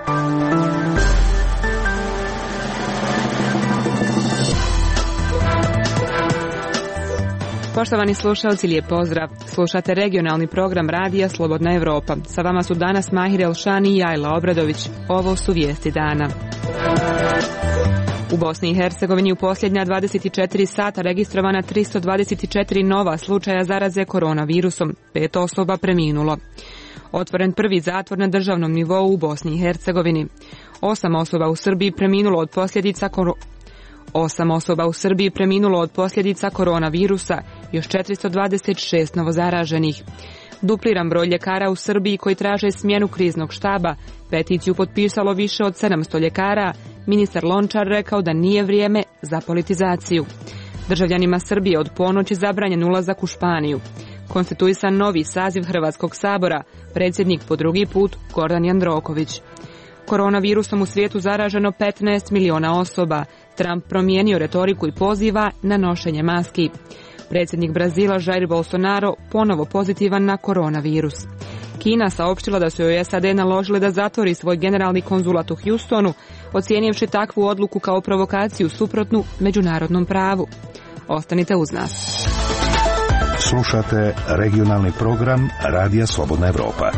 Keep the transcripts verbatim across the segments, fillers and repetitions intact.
Poštovani slušalci, lijep pozdrav. Slušate regionalni program radija Slobodna Evropa. Sa vama su danas Mahir Elšani i Ajla Obradović. Ovo su vijesti dana. U Bosni i Hercegovini u posljednja dvadeset četiri sata registrovana tristo dvadeset četiri nova slučaja zaraze koronavirusom. Pet osoba preminulo. Otvoren prvi zatvor na državnom nivou u Bosni i Hercegovini. Osam osoba u Srbiji preminulo od posljedica koronavirusa. Osam osoba u Srbiji preminulo od posljedica koronavirusa, još četiristo dvadeset šest novozaraženih. Dupliran broj ljekara u Srbiji koji traže smjenu kriznog štaba, peticiju potpisalo više od sedamsto ljekara, ministar Lončar rekao da nije vrijeme za politizaciju. Državljanima Srbije od ponoći zabranjen ulazak u Španiju. Konstituisan novi saziv Hrvatskog sabora, predsjednik po drugi put Gordan Jandroković. Koronavirusom u svijetu zaraženo petnaest miliona osoba. Trump promijenio retoriku i poziva na nošenje maski. Predsjednik Brazila Jair Bolsonaro ponovo pozitivan na koronavirus. Kina saopštila da su joj S A D naložile da zatvori svoj generalni konzulat u Houstonu, ocijenivši takvu odluku kao provokaciju suprotnu međunarodnom pravu. Ostanite uz nas. Slušate regionalni program Radija Slobodna Evropa.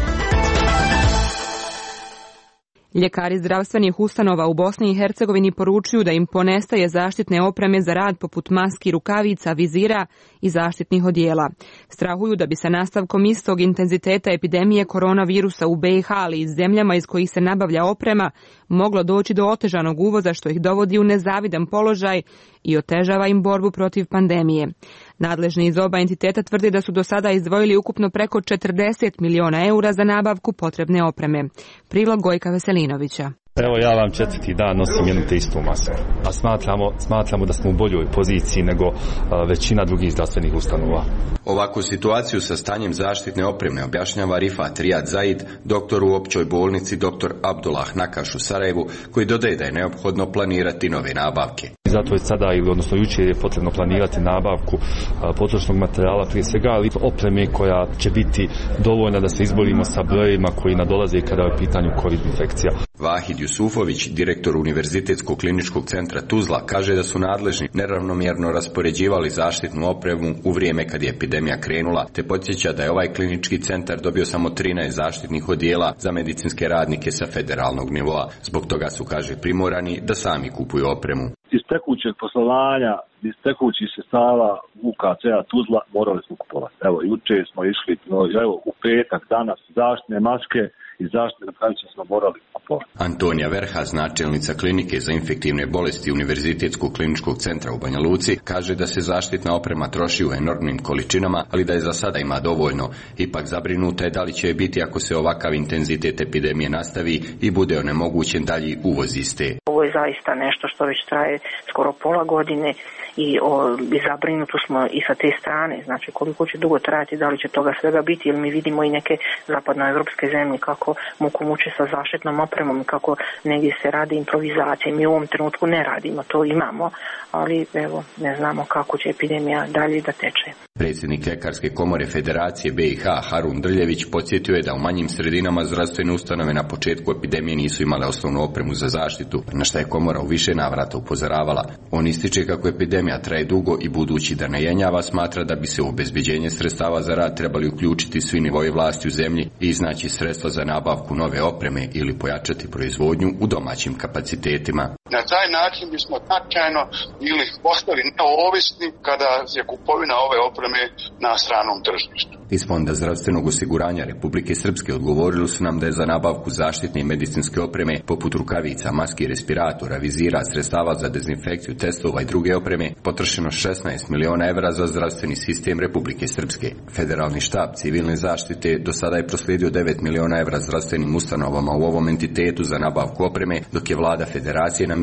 Ljekari zdravstvenih ustanova u Bosni i Hercegovini poručuju da im ponestaje zaštitne opreme za rad poput maski, rukavica, vizira i zaštitnih odijela. Strahuju da bi se nastavkom istog intenziteta epidemije koronavirusa u B i H, ali i zemljama iz kojih se nabavlja oprema, moglo doći do otežanog uvoza što ih dovodi u nezavidan položaj i otežava im borbu protiv pandemije. Nadležni iz oba entiteta tvrdi da su do sada izdvojili ukupno preko četrdeset miliona eura za nabavku potrebne opreme. Prilog Gojka Veselinovića. Evo ja vam četvrti dan nosim jednu te istu masku, a smatramo, smatramo da smo u boljoj poziciji nego a, većina drugih zdravstvenih ustanova. Ovakvu situaciju sa stanjem zaštitne opreme objašnjava Rifat Rijad Zaid, doktor u općoj bolnici dr. Abdullah Nakaš u Sarajevu, koji dodaje da je neophodno planirati nove nabavke. Zato je sada, ili odnosno jučer je potrebno planirati nabavku a, potrošnog materijala, prije svega, ali opreme koja će biti dovoljna da se izborimo sa brojevima koji nadolaze kada je u pitanju COVID infekcija. Vahid Jusufović, direktor Univerzitetskog kliničkog centra Tuzla, kaže da su nadležni neravnomjerno raspoređivali zaštitnu opremu u vrijeme kad je epidemija krenula, te podsjeća da je ovaj klinički centar dobio samo trinaest zaštitnih odijela za medicinske radnike sa federalnog nivoa. Zbog toga su, kaže, primorani da sami kupuju opremu. Iz tekućeg poslovanja, iz tekućih sredstava U K C-a Tuzla morali smo kupovati. Evo, juče smo išli, no, evo, u petak, danas, zaštitne maske i zaštitne rukavice smo morali kupovati. Antonija Verhas, načelnica klinike za infektivne bolesti Univerzitetskog kliničkog centra u Banja Luci, kaže da se zaštitna oprema troši u enormnim količinama, ali da je za sada ima dovoljno. Ipak zabrinuta je da li će biti ako se ovakav intenzitet epidemije nastavi i bude onemogućen dalji uvoz iste. Ovo je zaista nešto što već traje skoro pola godine i, o, i zabrinuti smo i sa te strane. Znači koliko će dugo trajati, da li će toga svega biti, jer mi vidimo i neke zapadnoevropske zemlje kako muku muče sa zaštitnom opremom, kako negdje se radi improvizacije. Mi u ovom trenutku ne radimo, to imamo, ali evo ne znamo kako će epidemija dalje da teče. Predsjednik Ljekarske komore Federacije B i H Harun Drljević podsjetio je da u manjim sredinama zdravstvene ustanove na početku epidemije nisu imale osnovnu opremu za zaštitu, na što je komora u više navrata upozoravala. On ističe kako epidemija traje dugo i budući da ne jenjava, smatra da bi se u obezbeđenje sredstava za rad trebali uključiti svi nivoji vlasti u zemlji i iznaći sredstva za nabavku nove opreme ili pojačati proizvodnju u domaćim kapacitetima. Na taj način bismo značajno ili postali neovisni kada je kupovina ove opreme na stranom tržištu. Iz Fonda zdravstvenog osiguranja Republike Srpske odgovorili su nam da je za nabavku zaštitne i medicinske opreme poput rukavica, maski, respiratora, vizira, sredstava za dezinfekciju, testova i druge opreme potrošeno šesnaest miliona evra za zdravstveni sistem Republike Srpske. Federalni štab civilne zaštite do sada je proslijedio devet miliona evra zdravstvenim ustanovama u ovom entitetu za nabavku opreme, dok je vlada federacije namijenila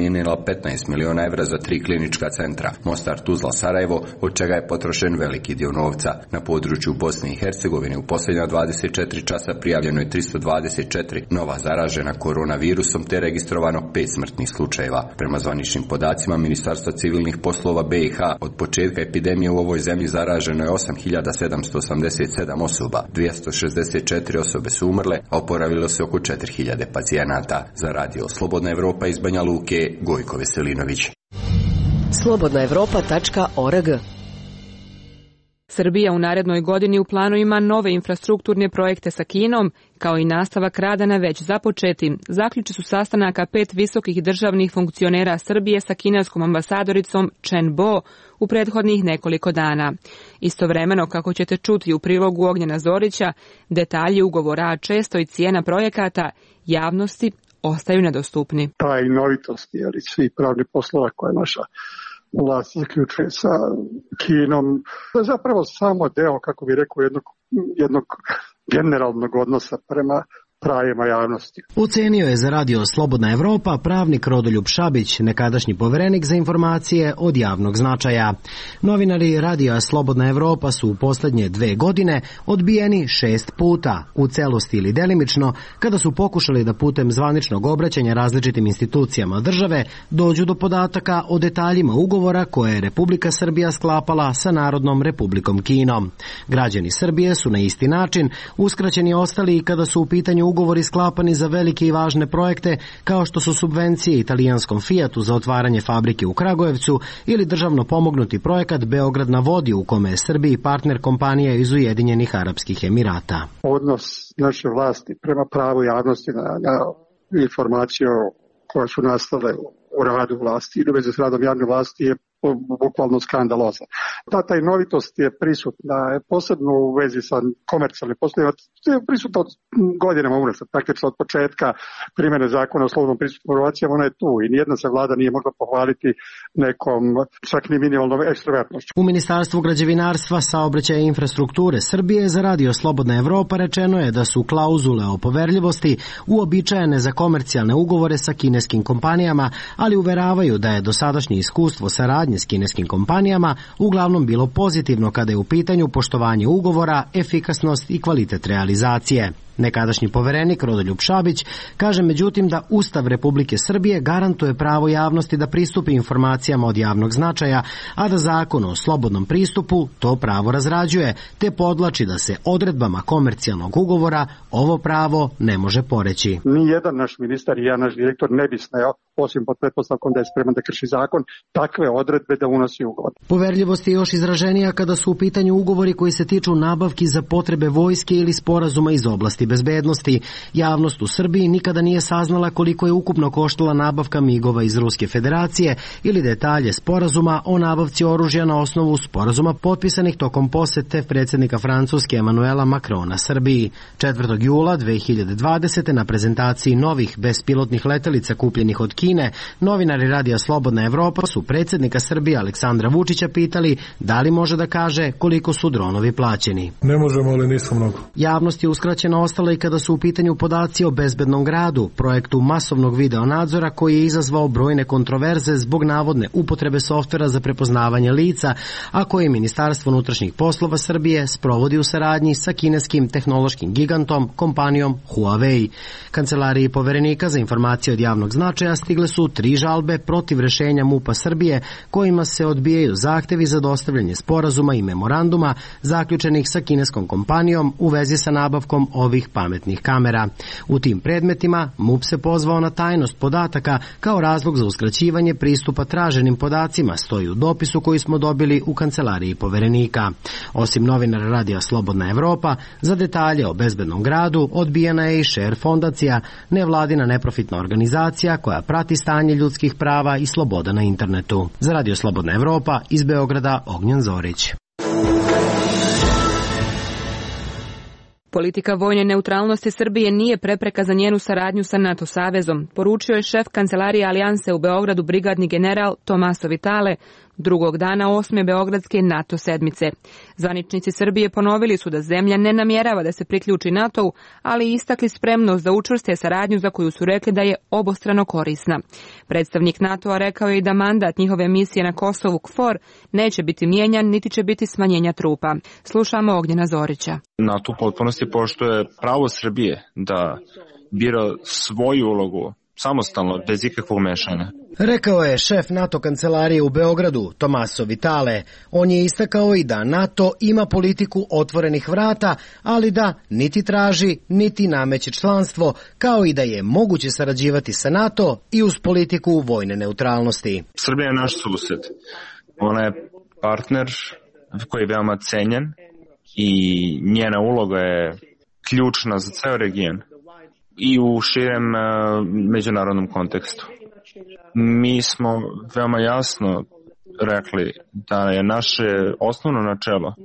namijenila petnaest miliona evra za tri klinička centra, Mostar, Tuzla, Sarajevo, od čega je potrošen veliki dio novca. Na području Bosne i Hercegovine u posljednja dvadeset četiri časa prijavljeno je tristo dvadeset četiri nova zaražena koronavirusom te registrovano pet smrtnih slučajeva. Prema zvaničnim podacima Ministarstva civilnih poslova B i H, od početka epidemije u ovoj zemlji zaraženo je osam hiljada sedamsto osamdeset sedam osoba, dvjesto šezdeset četiri osobe su umrle, a oporavilo se oko četiri hiljade pacijenata. Za radio Slobodna Evropa iz Banja Luke, Gojko Veselinović. slobodna evropa tačka org. Srbija u narednoj godini u planu ima nove infrastrukturne projekte sa Kinom, kao i nastavak rada na već započetim. Zaključi su sastanaka pet visokih državnih funkcionera Srbije sa kineskom ambasadoricom Chen Bo u prethodnih nekoliko dana. Istovremeno, kako ćete čuti u prilogu Ognjena Zorića, detalji ugovora, a često i cijena projekata javnosti ostaju nedostupni. Tajnovitosti, ali svi pravni poslova koje naša vlast zaključuje sa Kinom, to je zapravo samo deo, kako bi rekao, jednog, jednog generalnog odnosa prema pravima javnosti. Ocenio je za radio Slobodna Evropa pravnik Rodoljub Šabić, nekadašnji poverenik za informacije od javnog značaja. Novinari radija Slobodna Evropa su u posljednje dve godine odbijeni šest puta, u celosti ili delimično, kada su pokušali da putem zvaničnog obraćanja različitim institucijama države dođu do podataka o detaljima ugovora koje je Republika Srbija sklapala sa Narodnom Republikom Kinom. Građani Srbije su na isti način uskraćeni ostali i kada su u pitanju ugovori sklapani za velike i važne projekte kao što su subvencije italijanskom Fiatu za otvaranje fabrike u Kragujevcu ili državno pomognuti projekat Beograd na vodi u kome je Srbiji partner kompanija iz Ujedinjenih Arapskih Emirata. Odnos naše vlasti prema pravu javnosti na, na informaciju koje su nastale u radu vlasti i u vezi s radom javne vlasti je bukvalno skandalozna. Ta tajnovitost je prisutna, posebno u vezi sa komercijalnim poslovima, je prisutna od godinama unazad, praktično od početka primjene zakona o slobodnom pristupu informacijama, ona je tu i nijedna se vlada nije mogla pohvaliti nekom čak ni minimalnom ekstravertnošću. U Ministarstvu građevinarstva, saobraćaja i infrastrukture Srbije za radio Slobodna Evropa rečeno je da su klauzule o poverljivosti uobičajene za komercijalne ugovore sa kineskim kompanijama, ali uveravaju da je dosadašnje iskustvo saradnje s kineskim kompanijama uglavnom bilo pozitivno kada je u pitanju poštovanje ugovora, efikasnost i kvalitet realizacije. Nekadašnji poverenik Rodoljub Šabić kaže međutim da Ustav Republike Srbije garantuje pravo javnosti da pristupi informacijama od javnog značaja, a da zakon o slobodnom pristupu to pravo razrađuje, te podlači da se odredbama komercijalnog ugovora ovo pravo ne može poreći. Nijedan naš ministar i ja, naš direktor, ne bi smeo, osim pod pretpostavkom da je spreman da krši zakon, takve odredbe da unosi ugovor. Poverljivost je još izraženija kada su u pitanju ugovori koji se tiču nabavki za potrebe vojske ili sporazuma iz oblasti bezbednosti. Javnost u Srbiji nikada nije saznala koliko je ukupno koštala nabavka migova iz Ruske federacije ili detalje sporazuma o nabavci oružja na osnovu sporazuma potpisanih tokom posete predsjednika Francuske Emanuela Macrona Srbiji. četvrtog jula dve hiljade dvadesete. na prezentaciji novih bespilotnih letelica kupljenih od Kine, novinari radija Slobodna Evropa su predsjednika Srbije Aleksandra Vučića pitali da li može da kaže koliko su dronovi plaćeni. Ne možemo, ali nisu mnogo. Javnost je uskraćena ostala i kada su u pitanju podaci o bezbednom gradu, projektu masovnog videonadzora koji je izazvao brojne kontroverze zbog navodne upotrebe softvera za prepoznavanje lica, a koje Ministarstvo unutrašnjih poslova Srbije sprovodi u saradnji sa kineskim tehnološkim gigantom kompanijom Huawei. Kancelariji poverenika za informacije od javnog značaja stigle su tri žalbe protiv rešenja MUP-a Srbije kojima se odbijaju zahtevi za dostavljanje sporazuma i memoranduma zaključenih sa kineskom kompanijom u vezi sa nabavkom ovih pametnih kamera. U tim predmetima MUP se pozvao na tajnost podataka kao razlog za uskraćivanje pristupa traženim podacima, stoji u dopisu koji smo dobili u kancelariji poverenika. Osim novinara radija Slobodna Evropa, za detalje o bezbednom gradu odbijena je i Share fondacija, nevladina neprofitna organizacija koja prati stanje ljudskih prava i sloboda na internetu. Za radio Slobodna Evropa iz Beograda Ognjen Zorić. Politika vojne neutralnosti Srbije nije prepreka za njenu saradnju sa NATO savezom, poručio je šef kancelarije Alijanse u Beogradu brigadni general Tomaso Vitale, drugog dana osme Beogradske NATO sedmice. Zvaničnici Srbije ponovili su da zemlja ne namjerava da se priključi NATO-u, ali istakli spremnost da učvrste saradnju za koju su rekli da je obostrano korisna. Predstavnik NATO-a rekao je i da mandat njihove misije na Kosovu KFOR neće biti mijenjan, niti će biti smanjenja trupa. Slušamo Ognjena Zorića. NATO u potpunosti poštuje pravo Srbije da bira svoju ulogu samostalno, bez ikakvog mešanja. Rekao je šef NATO kancelarije u Beogradu, Tomaso Vitale. On je istakao i da NATO ima politiku otvorenih vrata, ali da niti traži, niti nameće članstvo, kao i da je moguće sarađivati sa NATO i uz politiku vojne neutralnosti. Srbija je naš sused. Ona je partner koji je veoma cenjen i njena uloga je ključna za ceo region i u širem uh, međunarodnom kontekstu. Mi smo veoma jasno rekli da je naše osnovno načelo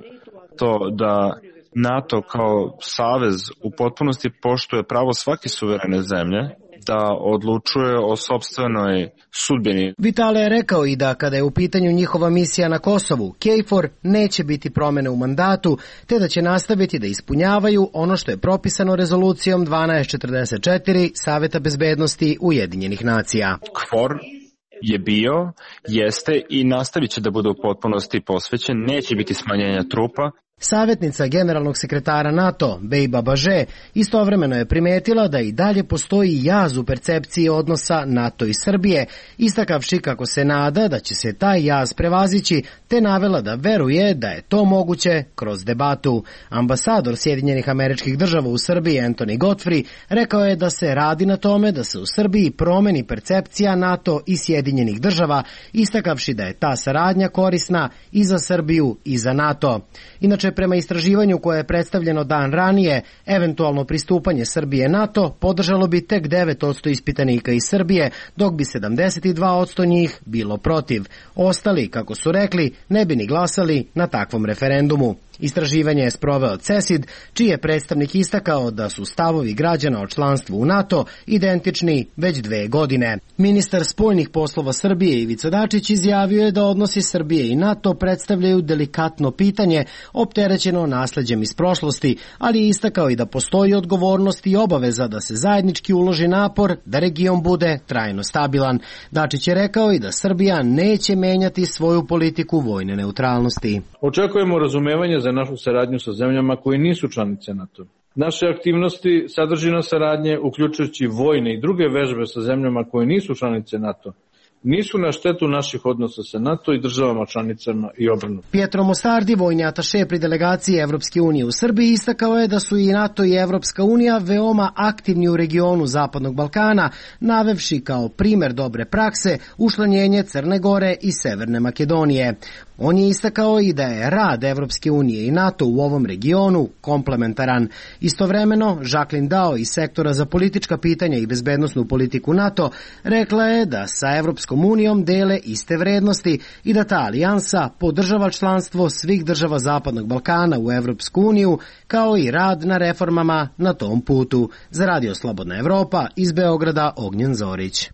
to da NATO kao savez u potpunosti poštuje pravo svake suverene zemlje da odlučuje o sopstvenoj sudbini. Vitale je rekao i da kada je u pitanju njihova misija na Kosovu, KFOR neće biti promene u mandatu, te da će nastaviti da ispunjavaju ono što je propisano rezolucijom dvanaest četrdeset četiri Saveta bezbednosti Ujedinjenih nacija. KFOR je bio, jeste i nastavit će da bude u potpunosti posvećen, neće biti smanjenja trupa. Savjetnica generalnog sekretara NATO, Bejba Baže, istovremeno je primetila da i dalje postoji jaz u percepciji odnosa NATO i Srbije, istakavši kako se nada da će se taj jaz prevazići, te navela da veruje da je to moguće kroz debatu. Ambasador Sjedinjenih Američkih Država u Srbiji, Anthony Godfrey, rekao je da se radi na tome da se u Srbiji promeni percepcija NATO i Sjedinjenih Država, istakavši da je ta saradnja korisna i za Srbiju i za NATO. Inače, prema istraživanju koje je predstavljeno dan ranije, eventualno pristupanje Srbije NATO podržalo bi tek devet posto ispitanika iz Srbije, dok bi sedamdeset dva posto njih bilo protiv. Ostali, kako su rekli, ne bi ni glasali na takvom referendumu. Istraživanje je sproveo CESID, čiji je predstavnik istakao da su stavovi građana o članstvu u NATO identični već dve godine. Ministar spoljnih poslova Srbije Ivica Dačić izjavio je da odnosi Srbije i NATO predstavljaju delikatno pitanje opterećeno nasleđem iz prošlosti, ali je istakao i da postoji odgovornost i obaveza da se zajednički uloži napor da region bude trajno stabilan. Dačić je rekao i da Srbija neće menjati svoju politiku vojne neutralnosti. Očekujemo razumevanje za našu saradnju sa zemljama koje nisu članice NATO. Naše aktivnosti, sadržina saradnje, uključujući vojne i druge vežbe sa zemljama koje nisu članice NATO, nisu na štetu naših odnosa sa NATO i državama članicama i obrnuto. Pietro Mostardi, vojni ataše pri delegaciji Evropske unije u Srbiji, istakao je da su i NATO i Evropska unija veoma aktivni u regionu Zapadnog Balkana, navevši kao primer dobre prakse učlanjenje Crne Gore i Severne Makedonije. On je istakao i da je rad Evropske unije i NATO u ovom regionu komplementaran. Istovremeno, Jacqueline Dao iz sektora za politička pitanja i bezbednosnu politiku NATO rekla je da sa Evropskom unijom dele iste vrednosti i da ta alijansa podržava članstvo svih država Zapadnog Balkana u Evropsku uniju, kao i rad na reformama na tom putu. Za Radio Slobodna Evropa, iz Beograda, Ognjen Zorić.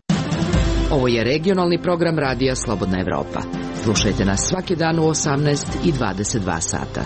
Ovo je regionalni program Radija Slobodna Evropa. Slušajte nas svaki dan u osamnaest i dvadeset dva sata.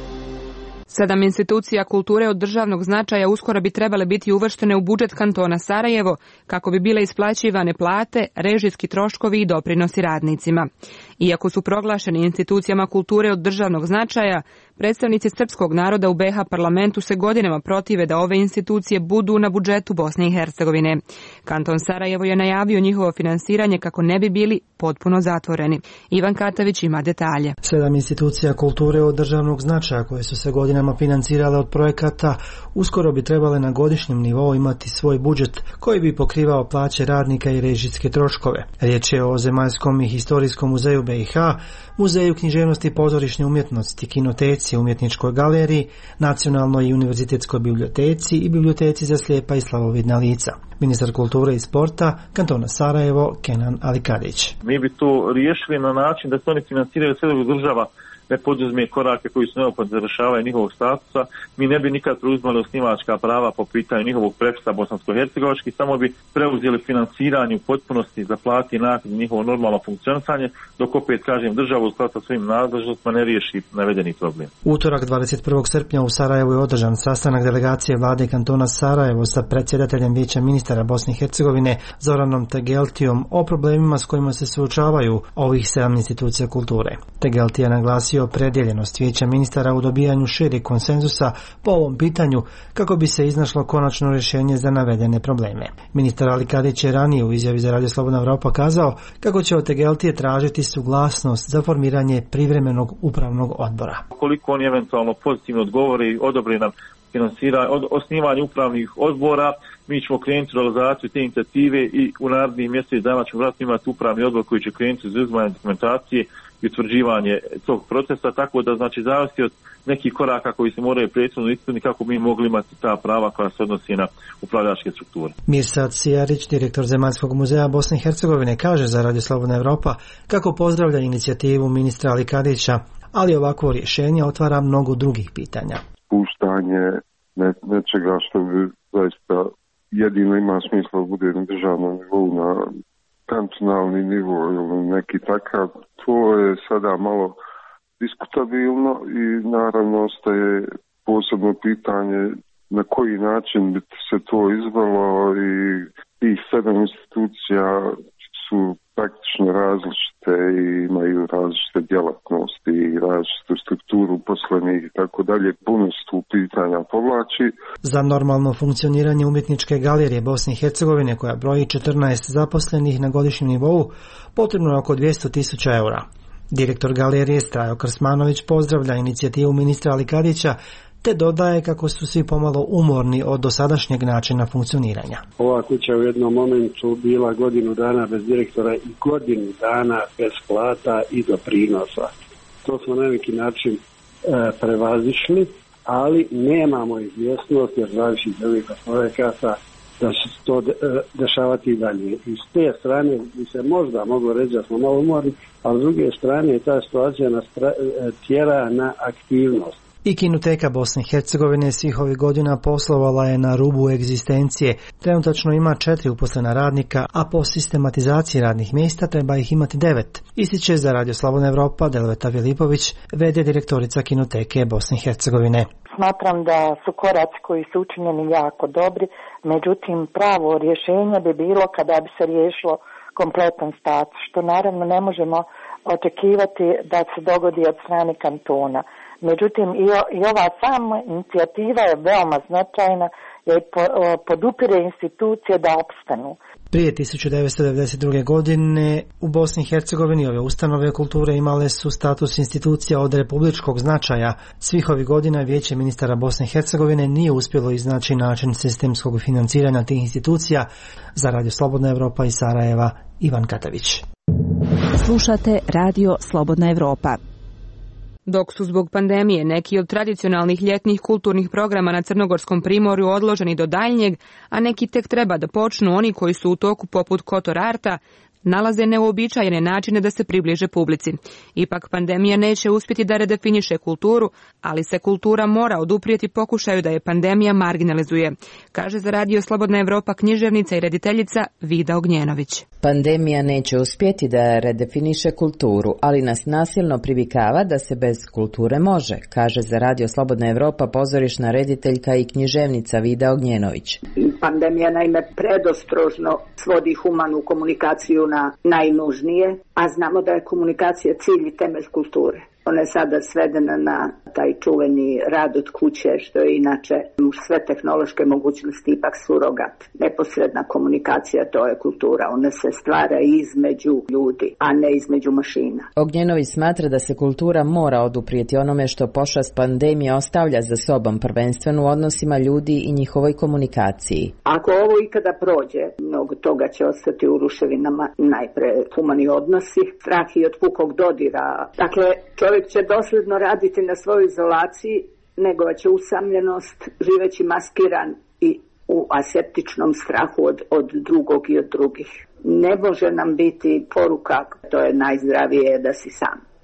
Sedam institucija kulture od državnog značaja uskoro bi trebale biti uvrštene u budžet kantona Sarajevo kako bi bile isplaćivane plate, režijski troškovi i doprinosi radnicima. Iako su proglašeni institucijama kulture od državnog značaja, predstavnici srpskog naroda u be ha parlamentu se godinama protive da ove institucije budu na budžetu Bosne i Hercegovine. Kanton Sarajevo je najavio njihovo finansiranje kako ne bi bili potpuno zatvoreni. Ivan Katavić ima detalje. Sedam institucija kulture od državnog značaja koje su se godinama financirale od projekata uskoro bi trebale na godišnjem nivou imati svoj budžet koji bi pokrivao plaće radnika i režijske troškove. Riječ je o Zemaljskom i historijskom muzeju be i ha, muzeju književnosti i pozorišne umjetnosti, kinoteci, umjetničkoj galeriji, nacionalnoj i univerzitetskoj biblioteci i biblioteci za slijepa i slabovidna lica. Ministar kulture i sporta kantona Sarajevo Kenan Alikadić. Mi bi to riješili na način da se oni financiraju sve država ne poduzme korake koji su neophodni za rješavanje njihovog statusa, mi ne bi nikad preuzimali osnivačka prava po pitanju njihovog prepisa bosansko-hercegovački, samo bi preuzeli financiranje u potpunosti za plati i naknadu njihovo normalno funkcionisanje, dok opet, kažem, država u skladu sa svojim nadležnostima ne riješi navedeni problem. Utorak dvadeset prvog srpnja u Sarajevu je održan sastanak delegacije vlade kantona Sarajevo sa predsjedateljem Vijeća ministara Bosne i Hercegovine Zoranom Tegeltijom o problemima s kojima se suočavaju ovih sedam institucija kulture. Tegelti je naglasio predjeljenost Vijeća ministara u dobijanju šireg konsenzusa po ovom pitanju kako bi se iznašlo konačno rješenje za navedene probleme. Ministar Ali Kadić je ranije u izjavi za Radio Slobodna Evropa kazao kako će od Tegeltije tražiti suglasnost za formiranje privremenog upravnog odbora. Koliko oni eventualno pozitivno odgovori i odobri nam finansira, od, osnivanje upravnih odbora, mi ćemo krenuti u realizaciju te inicijative i u narednih mjesec dana ćemo vratno imati upravni odbor koji će krenuti uz uzimanje dokumentacije i utvrđivanje tog procesa, tako da znači zavisi od nekih koraka koji se moraju prethodno ispuniti kako bi mogli imati ta prava koja se odnosi na upravljačke strukture. Mirsad Sijarić, direktor Zemaljskog muzeja Bosne i Hercegovine, kaže za Radio Slobodna Evropa kako pozdravlja inicijativu ministra Ali Kadića, ali ovakvo rješenje otvara mnogo drugih pitanja. Puštanje ne, nečega što bi zaista jedino ima smisla da bude na državnom nivou, na kantonalni nivo ili neki takav, to je sada malo diskutabilno i naravno ostaje posebno pitanje na koji način bi se to izvelo i tih sedam institucija su praktično različite i imaju različite djelatnosti i različitu strukturu poslenih i tako dalje. Puno se tu pitanja povlači. Za normalno funkcioniranje umjetničke galerije Bosne i Hercegovine, koja broji četrnaest zaposlenih na godišnjem nivou, potrebno je oko dvjesto tisuća eura. Direktor galerije Strajo Krsmanović pozdravlja inicijativu ministra Ali Kadića te dodaje kako su svi pomalo umorni od dosadašnjeg načina funkcioniranja. Ova kuća u jednom momentu bila godinu dana bez direktora i godinu dana bez plata i doprinosa. To smo na neki način e, prevazišli, ali nemamo izvjesnost jer zavisi iz ovih projekata da će se to de, dešavati i dalje. I s te strane bi se možda moglo reći da smo malo umorni, ali s druge strane ta situacija nas pra, tjera na aktivnost. I Kinoteka Bosne i Hercegovine svih ovih godina poslovala je na rubu egzistencije. Trenutačno ima četiri uposlena radnika, a po sistematizaciji radnih mjesta treba ih imati devet. Ističe za Radio Slobodna Evropa Delveta Filipović, v d direktorica Kinoteke Bosne i Hercegovine. Smatram da su koraci koji su učinjeni jako dobri, međutim pravo rješenje bi bilo kada bi se riješilo kompletan status, što naravno ne možemo očekivati da se dogodi od strane kantona. Međutim, i, o, i ova sama inicijativa je veoma značajna jer po, o, podupire institucije da opstanu. Prije tisuću devetsto devedeset druge. godine u Bosni i Hercegovini ove ustanove kulture imale su status institucija od republičkog značaja. Svih ovih godina Vijeće ministara Bosne i Hercegovine nije uspjelo iznaći način sistemskog financiranja tih institucija. Za Radio Slobodna Evropa iz Sarajeva, Ivan Katavić. Slušate Radio Slobodna Evropa. Dok su zbog pandemije neki od tradicionalnih ljetnih kulturnih programa na Crnogorskom primorju odloženi do daljnjeg, a neki tek treba da počnu, oni koji su u toku poput Kotor Arta, nalaze neuobičajene načine da se približe publici. Ipak pandemija neće uspjeti da redefiniše kulturu, ali se kultura mora oduprijeti pokušaju da je pandemija marginalizuje, kaže za Radio Slobodna Evropa književnica i rediteljica Vida Ognjenović. Pandemija neće uspjeti da redefiniše kulturu, ali nas nasilno privikava da se bez kulture može, kaže za Radio Slobodna Evropa pozorišna rediteljka i književnica Vida Ognjenović. Pandemija naime predostrožno svodi humanu komunikaciju na najnužnije, a znamo da je komunikacija cilj i temelj kulture. Ona je sada svedena na taj čuveni rad od kuće, što je inače uz sve tehnološke mogućnosti ipak surogat. Neposredna komunikacija, to je kultura. Ona se stvara između ljudi, a ne između mašina. Ognjenović smatra da se kultura mora oduprijeti onome što pošast pandemije ostavlja za sobom, prvenstveno u odnosima ljudi i njihovoj komunikaciji. Ako ovo ikada prođe, mnogo toga će ostati u ruševinama. Najpre humani odnosi, strah i od pukog dodira. Dakle, čovjek će dosljedno raditi na svojoj izolaciji, negovaće usamljenost, živeći maskiran i u aseptičnom strahu od, od drugog i od drugih. Ne može nam biti poruka, to je najzdravije da si sam.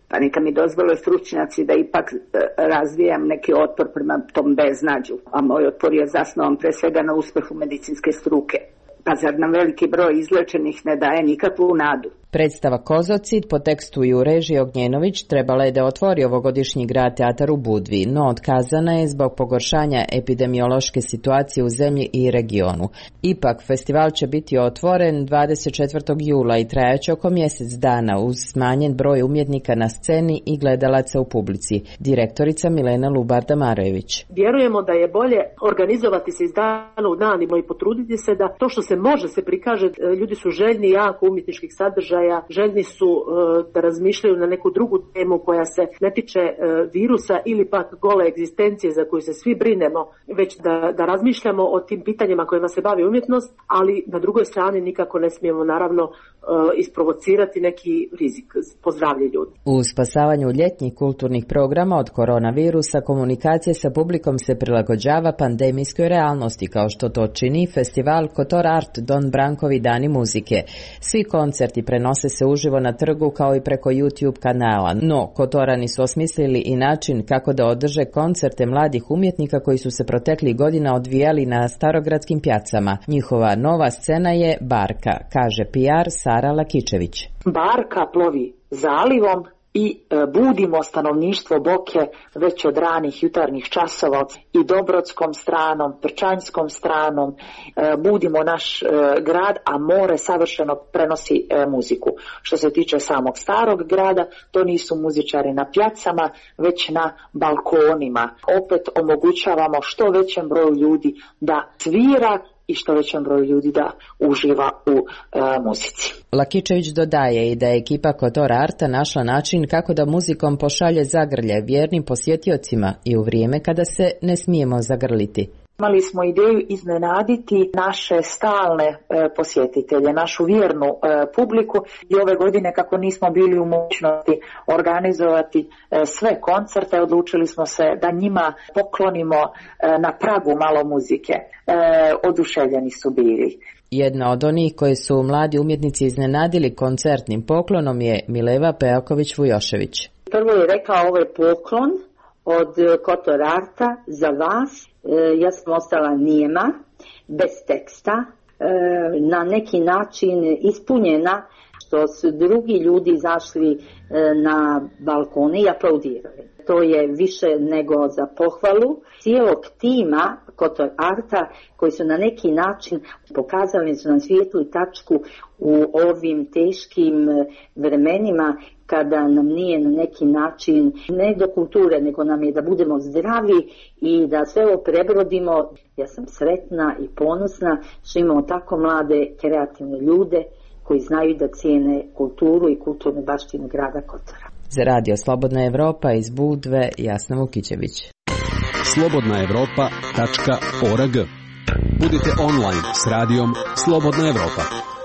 Pa neka mi dozvole stručnjaci da ipak razvijam neki otpor prema tom beznađu. A moj otpor je zasnovan pre svega na uspehu medicinske struke. Pa zar nam veliki broj izlečenih ne daje nikakvu nadu? Predstava Kozocid po tekstu i u režiji Ognjenović trebala je da otvori ovogodišnji grad teatar u Budvi, no otkazana je zbog pogoršanja epidemiološke situacije u zemlji i regionu. Ipak, festival će biti otvoren dvadeset četvrtog jula i trajaće oko mjesec dana uz smanjen broj umjetnika na sceni i gledalaca u publici. Direktorica Milena Lubarda-Marojević. Vjerujemo da je bolje organizovati se iz dana u dan i potruditi se da to što se može se prikaže. Ljudi su željni jako umjetničkih sadržaja, željni su uh, da razmišljaju na neku drugu temu koja se ne tiče uh, virusa ili pak gole egzistencije za koju se svi brinemo, već da, da razmišljamo o tim pitanjima kojima se bavi umjetnost, ali na drugoj strani nikako ne smijemo naravno uh, isprovocirati neki rizik po zdravlje ljudi. U spasavanju ljetnjih kulturnih programa od koronavirusa komunikacija sa publikom se prilagođava pandemijskoj realnosti, kao što to čini festival Kotor Art Don Brankovi dani muzike. Svi koncerti prenose se uživo na trgu kao i preko YouTube kanala, no Kotorani su osmislili i način kako da održe koncerte mladih umjetnika koji su se proteklih godina odvijali na starogradskim pjacama. Njihova nova scena je Barka, kaže P R Sara Lakičević. Barka plovi zalivom i e, budimo stanovništvo Boke već od ranih jutarnjih časova i Dobrodskom stranom, Prčanjskom stranom, e, budimo naš e, grad, a more savršeno prenosi e, muziku. Što se tiče samog starog grada, to nisu muzičari na pjacama, već na balkonima. Opet omogućavamo što većem broju ljudi da svira i što većem broju ljudi da uživa u e, muzici. Lakičević dodaje i da je ekipa Kotor Arta našla način kako da muzikom pošalje zagrlje vjernim posjetiocima i u vrijeme kada se ne smijemo zagrliti. Imali smo ideju iznenaditi naše stalne e, posjetitelje, našu vjernu e, publiku i ove godine kako nismo bili u mogućnosti organizovati e, sve koncerte, odlučili smo se da njima poklonimo e, na pragu malo muzike. E, oduševljeni su bili. Jedna od onih koji su mladi umjetnici iznenadili koncertnim poklonom je Mileva Pejaković-Vujošević. Prvo je rekao ovo je poklon od Kotor Arta za vas. Ja sam ostala nijema, bez teksta, na neki način ispunjena što su drugi ljudi izašli na balkone i aplaudirali. To je više nego za pohvalu cijelog tima Kotor Arta koji su na neki način pokazali su nam svijetlu tačku u ovim teškim vremenima kada nam nije na neki način ne do kulture, nego nam je da budemo zdravi i da sve ovo prebrodimo. Ja sam sretna i ponosna što imamo tako mlade, kreativne ljude koji znaju da cijene kulturu i kulturnu baštinu grada Kotora. Za Radio Slobodna Evropa iz Budve, Jasna Vukićević. slobodna evropa tačka org. Budite online s radijom Slobodna Evropa.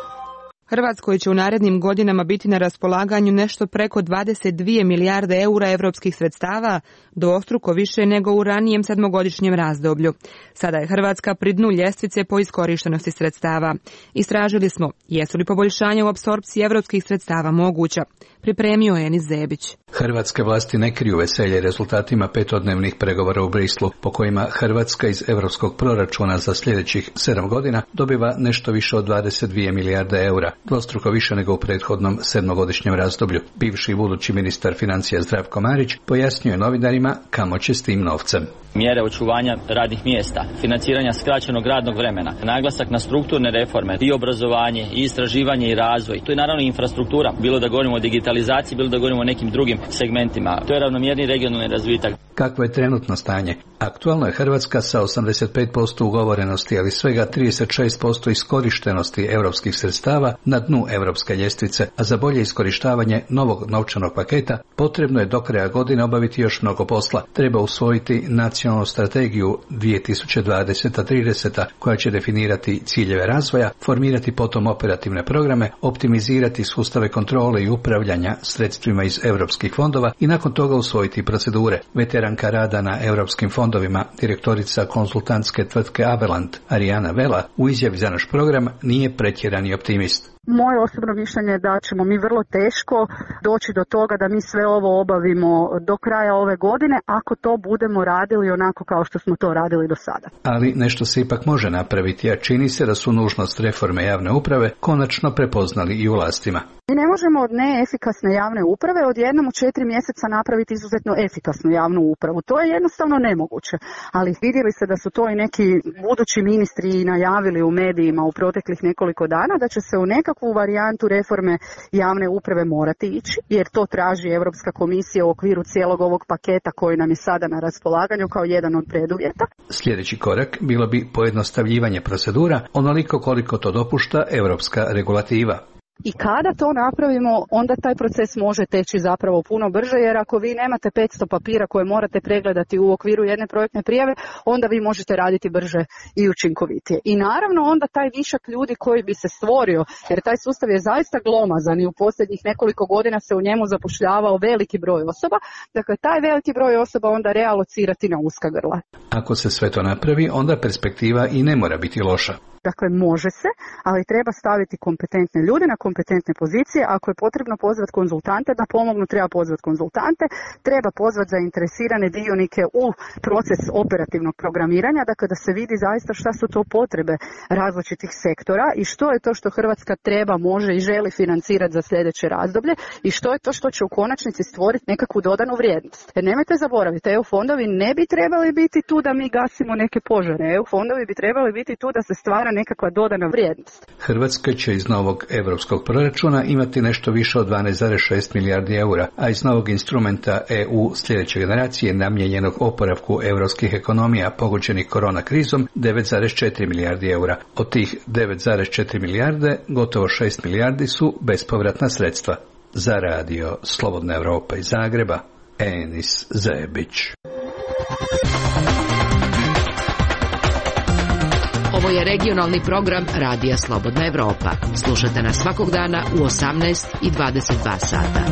Hrvatskoj će u narednim godinama biti na raspolaganju nešto preko dvadeset dvije milijarde eura evropskih sredstava, dvostruko više nego u ranijem sedmogodišnjem razdoblju. Sada je Hrvatska pri dnu ljestvice po iskorištenosti sredstava. Istražili smo jesu li poboljšanja u apsorpciji evropskih sredstava moguća. Pripremio je Enis Zebić. Hrvatske vlasti ne kriju veselje rezultatima petodnevnih pregovora u Brislu, po kojima Hrvatska iz europskog proračuna za sljedećih sedam godina dobiva nešto više od dvadeset dvije milijarde eura, dvostruko više nego u prethodnom sedmogodišnjem razdoblju. Bivši i budući ministar financija Zdravko Marić pojasnio je novinarima kamo će s tim novcem. Mjere očuvanja radnih mjesta, financiranja skraćenog radnog vremena, naglasak na strukturne reforme i obrazovanje i istraživanje i razvoj. To je naravno infrastruktura, bilo da govorimo o digitalizaciji, bilo da govorimo o nekim drugim segmentima. To je ravnomjerni regionalni razvitak. Kakvo je trenutno stanje? Aktualno je Hrvatska sa osamdeset pet posto ugovorenosti, ali svega trideset šest posto iskorištenosti europskih sredstava na dnu europske ljestvice, a za bolje iskorištavanje novog novčanog paketa potrebno je do kraja godine obaviti još mnogo posla. Treba usvojiti nacionalnu strategiju dvije tisuće dvadeseta do trideseta koja će definirati ciljeve razvoja, formirati potom operativne programe, optimizirati sustave kontrole i upravljanja sredstvima iz europskih fondova i nakon toga usvojiti procedure. Veteranka rada na europskim fondovima, direktorica konsultantske tvrtke Avelant, Arijana Vela, u izjavi za naš program nije pretjerani optimist. Moje osobno mišljenje je da ćemo mi vrlo teško doći do toga da mi sve ovo obavimo do kraja ove godine ako to budemo radili onako kao što smo to radili do sada. Ali nešto se ipak može napraviti, a čini se da su nužnost reforme javne uprave konačno prepoznali i u vlastima. Mi ne možemo od neefikasne javne uprave odjednom u četiri mjeseca napraviti izuzetno efikasnu javnu upravu. To je jednostavno nemoguće. Ali vidjeli se da su to i neki budući ministri najavili u medijima u proteklih nekoliko dana da će se u nekakvu varijantu reforme javne uprave morati ići, jer to traži Europska komisija u okviru cijelog ovog paketa koji nam je sada na raspolaganju kao jedan od preduvjeta. Sljedeći korak bilo bi pojednostavljivanje procedura onoliko koliko to dopušta europska regulativa. I kada to napravimo, onda taj proces može teći zapravo puno brže, jer ako vi nemate petsto papira koje morate pregledati u okviru jedne projektne prijave, onda vi možete raditi brže i učinkovitije. I naravno onda taj višak ljudi koji bi se stvorio, jer taj sustav je zaista glomazan i u posljednjih nekoliko godina se u njemu zapošljavao veliki broj osoba, dakle taj veliki broj osoba onda realocirati na uska grla. Ako se sve to napravi, onda perspektiva i ne mora biti loša. Dakle, može se, ali treba staviti kompetentne ljude na kompetentne pozicije. Ako je potrebno pozvati konzultante da pomognu, treba pozvati konzultante, treba pozvati zainteresirane dionike u proces operativnog programiranja, dakle da se vidi zaista šta su to potrebe različitih sektora i što je to što Hrvatska treba, može i želi financirati za sljedeće razdoblje i što je to što će u konačnici stvoriti nekakvu dodanu vrijednost. Jer nemojte zaboraviti, E U fondovi ne bi trebali biti tu da mi gasimo neke požare. E U fondovi bi trebali biti tu da se stvara nekakva dodana vrijednost. Hrvatska će iz novog europskog proračuna imati nešto više od dvanaest zarez šest milijardi eura, a iz novog instrumenta E U sljedeće generacije namijenjenog oporavku europskih ekonomija pogođenih korona krizom devet zarez četiri milijardi eura. Od tih devet zarez četiri milijarde, gotovo šest milijardi su bespovratna sredstva. Za radio Slobodna Evropa iz Zagreba, Enis Zebić. Ovo je regionalni program Radija Slobodna Evropa. Slušajte nas svakog dana u osamnaest i dvadeset dva sata.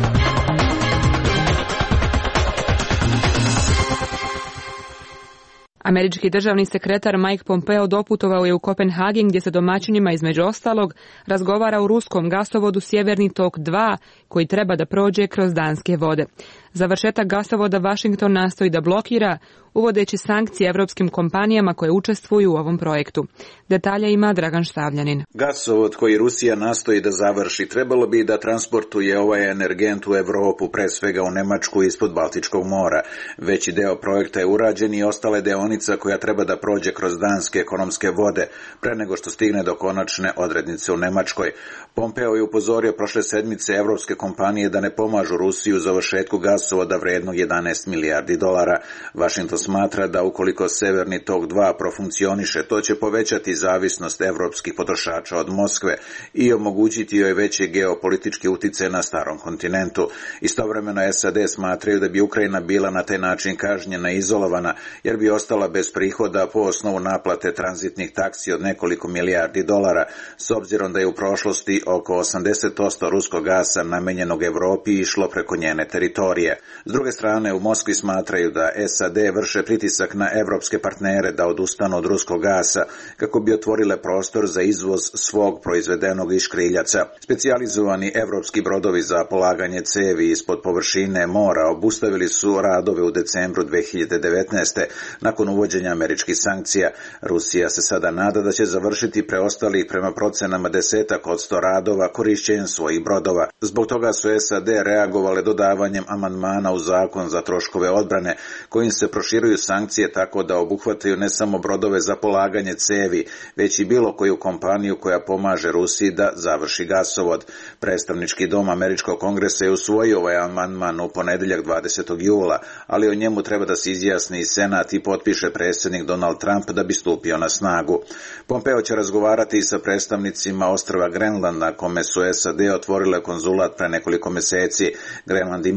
Američki državni sekretar Mike Pompeo doputovao je u Kopenhagen gdje se domaćinima između ostalog razgovara o ruskom gasovodu Sjeverni tok dva koji treba da prođe kroz danske vode. Završetak gasovoda Washington nastoji da blokira, uvodeći sankcije evropskim kompanijama koje učestvuju u ovom projektu. Detalje ima Dragan Štavljanin. Gasovod koji Rusija nastoji da završi trebalo bi da transportuje ovaj energent u Evropu, pre svega u Nemačku ispod Baltičkog mora. Veći deo projekta je urađen i ostale deonica koja treba da prođe kroz danske ekonomske vode, pre nego što stigne do konačne odrednice u Nemačkoj. Pompeo je upozorio prošle sedmice evropske kompanije da ne pomažu Rusiju u završetku gasovoda vrednog jedanaest milijardi dolara. Washington smatra da ukoliko Severni tok dva profunkcioniše, to će povećati zavisnost evropskih potrošača od Moskve i omogućiti joj veći geopolitički uticaj na starom kontinentu. Istovremeno S A D smatraju da bi Ukrajina bila na taj način kažnjena i izolovana, jer bi ostala bez prihoda po osnovu naplate tranzitnih taksi od nekoliko milijardi dolara, s obzirom da je u prošlosti oko osamdeset posto ruskog gasa namenjenog Evropi išlo preko njene teritorije. S druge strane, u Moskvi smatraju da S A D vrše pritisak na evropske partnere da odustanu od ruskog gasa kako bi otvorile prostor za izvoz svog proizvedenog iz škriljaca. Specijalizovani evropski brodovi za polaganje cevi ispod površine mora obustavili su radove u decembru dve hiljade devetnaeste. nakon uvođenja američkih sankcija. Rusija se sada nada da će završiti preostalih prema procenama desetak od sto radova korišćenjem svojih brodova. Zbog toga su S A D reagovale dodavanjem amandmana u zakon za troškove odbrane, kojim se proširuju sankcije tako da obuhvataju ne samo brodove za polaganje cevi, već i bilo koju kompaniju koja pomaže Rusiji da završi gasovod. Predstavnički dom Američkog kongresa je usvojio ovaj amandman u ponedjeljak dvadesetog jula, ali o njemu treba da se izjasni i Senat i potpiše predsjednik Donald Trump da bi stupio na snagu. Pompeo će razgovarati i sa predstavnicima ostrva Grenland, na kome su S A D otvorile konzulat pre nekoliko meseci. Grenland ima autonomnu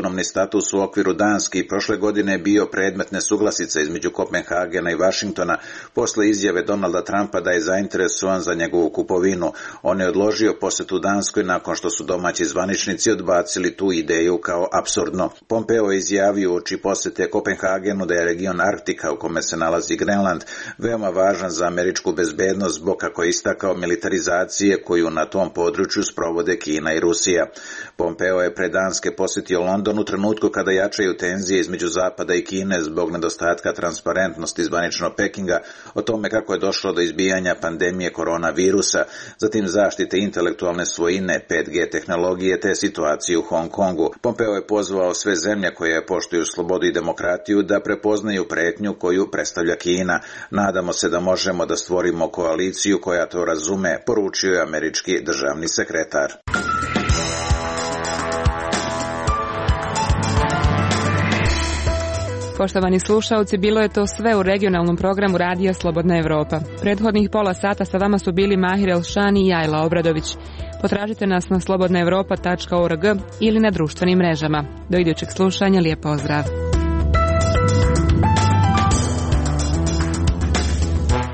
autonomni status u okviru Danske i prošle godine bio predmet nesuglasice između Kopenhagena i Vašingtona posle izjave Donalda Trumpa da je zainteresovan za njegovu kupovinu. On je odložio posetu Danskoj nakon što su domaći zvaničnici odbacili tu ideju kao apsurdno. Pompeo je izjavio uoči posete Kopenhagenu da je region Arktika u kome se nalazi Grenland veoma važan za američku bezbednost zbog, kako je istakao, militarizacije koju na tom području sprovode Kina i Rusija. Pompeo je pre Danske posjetio London u trenutku kada jačaju tenzije između Zapada i Kine zbog nedostatka transparentnosti zvaničnog Pekinga o tome kako je došlo do izbijanja pandemije koronavirusa, zatim zaštite intelektualne svojine, pet G tehnologije te situacije u Hong Kongu. Pompeo je pozvao sve zemlje koje poštuju slobodu i demokratiju da prepoznaju pretnju koju predstavlja Kina. Nadamo se da možemo da stvorimo koaliciju koja to razume, poručio je američki državni sekretar. Poštovani slušaoci, bilo je to sve u regionalnom programu Radija Slobodna Evropa. Prethodnih pola sata sa vama su bili Mahir Elšani i Ajla Obradović. Potražite nas na slobodna evropa tačka org ili na društvenim mrežama. Do idućeg slušanja, lijep pozdrav.